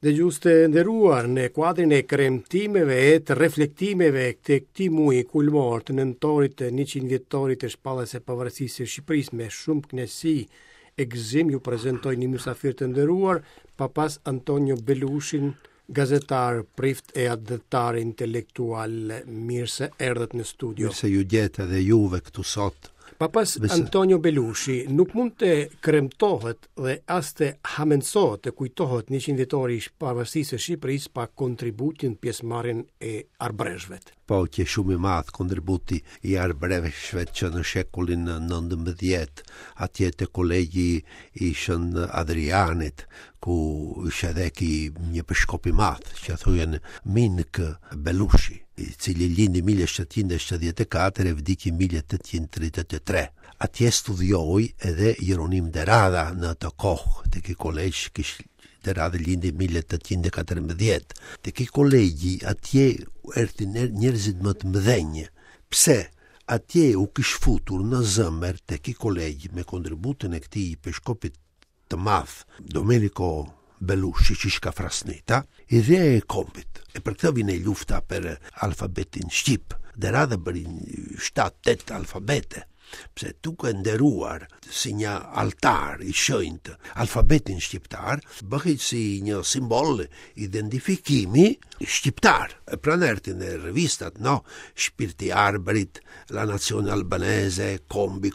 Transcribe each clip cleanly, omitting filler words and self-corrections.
Dhe gjuste nderuar në kuadrin e kremtimeve e të reflektimeve të këtij muaji kulmor të nëntorit të 100 vjetorit të shpalljes së pavarësisë së Shqipërisë, me shumë kënaqësi e gëzim ju prezantoj një mysafir të nderuar, Papas Antonio Belushin, gazetar, prift e adhëtar intelektual. Mirë se erdhët në studio. Mirë se ju gjeta dhe juve këtu sot. Papas Antonio Belushi nuk mund të kremtohet dhe as të hamencohet të kujtohet 100 vjetori i pavarësisë së Shqipërisë pa kontributin pjesëmarrjen e arbreshëve. Po, që shumë i madh kontributi i arbreshëve që në shekullin 19 atje te kolegji ishën Adrianit, ku ishte edhe një përshkop i madh që thujen Minik Belushi, i cili lindi 1774 e vdiki 1833. Atje studioi edhe Jeronim Derada në atë kohë, tek i kolegj Derada lindi 1814. Tek i kolegji atje erdhin njerëzit më të mëdhenj. Pse? Atje u kish futur në zemër tek i kolegji me kontributin e këtij përshkopit të madh, Domenico Belushi, që shka frasnita, ideja e kombit. E për këtë vjen lufta për alfabetin shqip. Derada bëri 7-8 alfabete, pse duke nderuar si një altar i shenjtë alfabetin shqiptar, bëhej si një simbol identifikimi shqiptar. Pranë erdhin në revistat, Shpirti i Arbërit, La Nazione Albanese, kombi.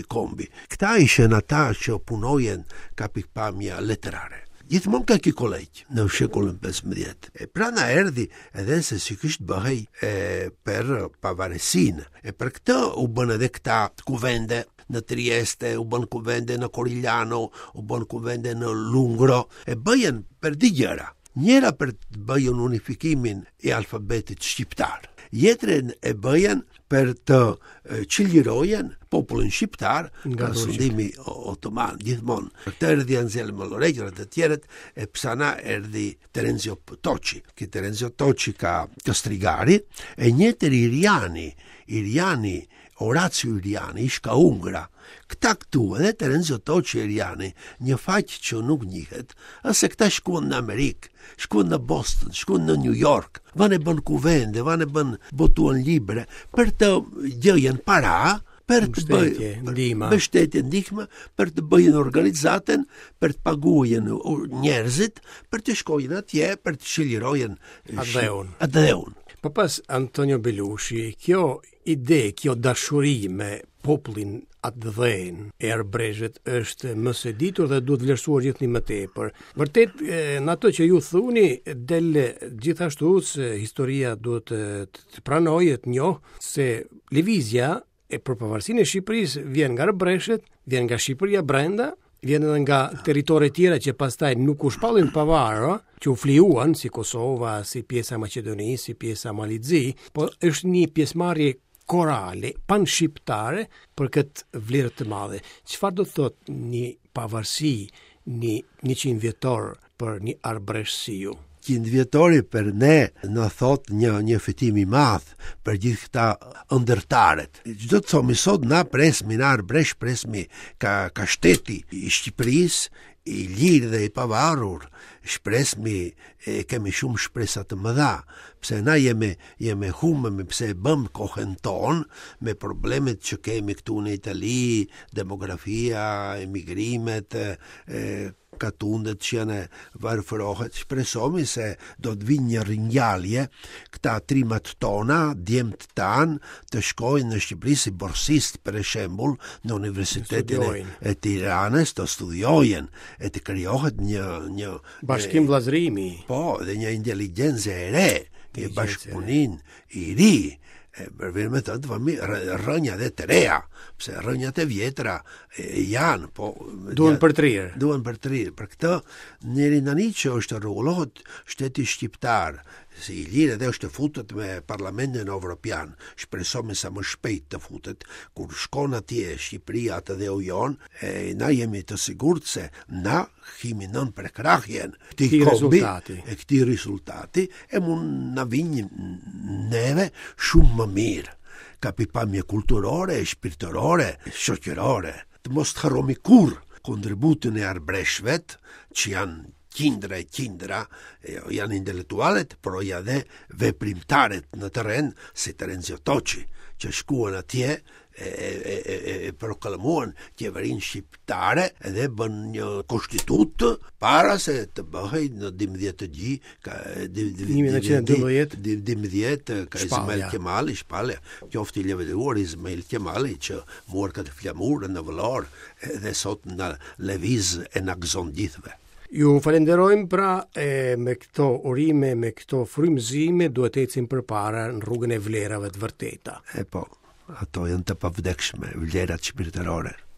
Këta ishen ata që punojen ka pikpamja leterare. Gjithmonë ka ki kolegj në shekullin 15. E prana erdhi edhe se si kështë bëhej për pavarësinë. E për këtë u bën edhe këta kuvende në Trieste, u bën kuvende në Corigliano, u bën kuvende në Lungro, e bëjen për dy gjëra. Njëra për të bëjën unifikimin e alfabetit shqiptar. Jetrën e bëjen për të qëllirojen popullin shqiptar nga sundimi otoman, gjithmonë. Këtë erdhi Anselmo Loregjera dhe të tjerët, e psana erdhi Terenzio Toci. Ki Terenzio Toci ka Kastrigari, e njëtër Iriani, Orazio Iriani, ishka Ungra. Këta këtu edhe Terenzio Toci Iriani, një faqë që nuk njihet, ase këta shkuan në Amerikë, shkuan në Boston, shkuan në New York, vanë e bën kuvende, vanë e bën botuan libre, për të gjëjen para, për të mbështetje, ndihmë, për të bëjnë organizatën, për të paguajnë njerëzit, për të shkojnë atje, për të shëllirojen adeun. Papas Antonio Belushi, kjo ide, kjo dashuri me popullin atë dhejn e arbreshët është më së ditur dhe duhet vlerësuar gjithë një më tepër. Vërtet, në ato që ju thuni, del gjithashtu se historia duhet të pranojë, të njohë se lëvizja e për pavarësinë e Shqipërisë vjen nga arbreshët, vjen nga Shqipëria brenda, vjen edhe nga territore tjera që pastaj nuk u shpallin pavarë, që u fliuan, si Kosova, si pjesa Maqedoni, si pjesa Malizi, po është një pjesëmarrje korale, pan-shqiptare për këtë vlerë të madhe. Çfarë do thot një pavarësi, një 100 vjetor për një arbresh si ju? 100 vjetori për ne në thot një fitim i madh për gjithë këta ndërtaret. Çdo të thomi sot na presmi, na arbresh presmi ka shteti i Shqipërisë, i lirë dhe i pavarur, shpresmi kemi shumë shpresa të mëdha, pse na jemi humëm, pse bëm kohën tonë me problemet që kemi këtu në Itali, demografia, emigrimet, katundet që janë varfërohet, shpresomi se do të vinë një ringjallje, këta trimat tona, djemët tanë, të shkojnë në Shqipëri si borsist, për shembull, në Universitetin e Tiranës, të studiojnë, e të krijohet një bashkim vllazërimi. Po, dhe një inteligjencë e re, një bashkëpunim i ri. Për me të vëmi rënja dhe të reja, pse rënjat e vjetra janë, po duhen për trirë. Për këtë njëri nani që është rrugullohet shteti shqiptar, si i lirë edhe është të futet me Parlamentin Evropian, shpresomi sa më shpejt të futet, kur shkon atje Shqipëria atë dhe ujon, na jemi të sigurt se na himi nën për krahjen këtij risultati, e mund na vinë neve shumë më mirë, ka pikpamje kulturore, shpirtërore, shoqërore. Të mos të harromi kur kontributin e arbreshëve që janë qindra, janë intelektualet, por ja dhe veprimtaret në terren, si Terenzio Toçi, që shkuan atje e proklamuan qeverinë shqiptare edhe bën një konstitut para se të bëhej në 1912 ka Ismail Qemali, Shpalja, qoftë i lëvëruar Ismail Qemali që mor këtë flamurë në vëllor dhe sot në lëviz e në gëzon gjithve. Ju falenderojmë pra me këto urime, me këto frymëzime duhet ecim përpara në rrugën e vlerave të vërteta. Po, ato janë të pavdekshme, vlerat shpirtërore.